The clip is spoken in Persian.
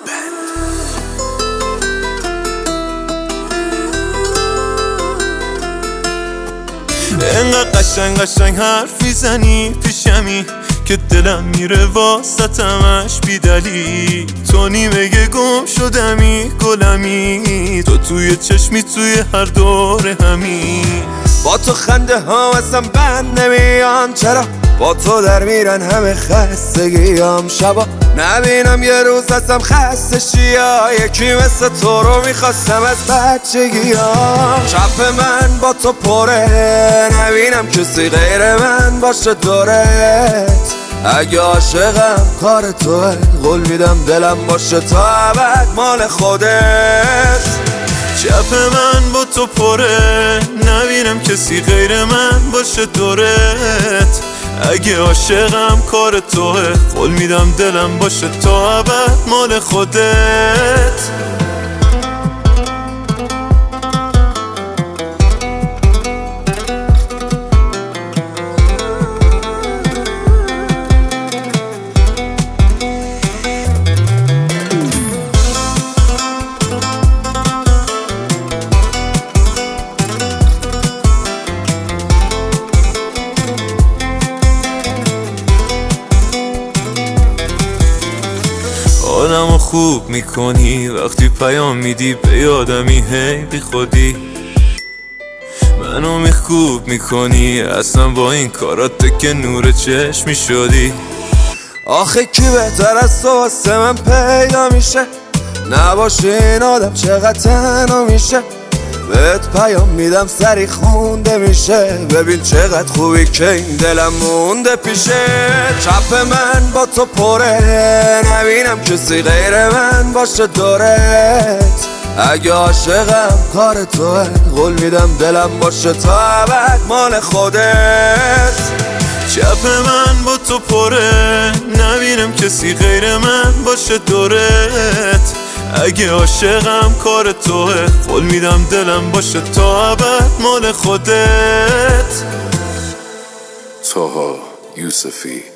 انقدر قشنگ قشنگ حرف میزنی پیشمی که دلم میره واسطمش بی دلیل. تو نیمه گم شدمی گلمی، تو توی چشمی توی هر دور همین. با تو خنده ها ازم بند نمیان، چرا با تو در میرن همه خستگیام. شبا نبینم یه روز ازم خسته شیا، یکی مثل تو رو میخواستم از بچگیام. شب من با تو پره، نبینم کسی غیر من باشه دورت. اگه عاشقم کار توه، قول میدم دلم باشه تا ابد مال خودت. شب من با تو پره، نبینم کسی غیر من باشه دورت. اگه عاشقم کار توه، قول میدم دلم باشه تا ابد مال خودت. حالمو خوب میکنی وقتی پیام میدی به یادمی، هی بی خودی منو میخوب میکنی. اصلا با این کارات که نور چشمی شدی. آخه کی بهتر از تو واسه من پیدا میشه؟ نباشه این آدم چقدر تنها میشه. بهت پیام میدم سری خونده میشه، ببین چقدر خوبی که این دلم مونده پیشه. چپ من با تو پره، نبینم کسی غیر من باشه دورت. اگه عاشقم کار توه، قول میدم دلم باشه تا ابد مال خودت. چپ من با تو پره، نبینم کسی غیر من باشه دورت. اگه عاشقم کار توه، قول میدم دلم باشه تا ابد مال خودت. طه یوسفی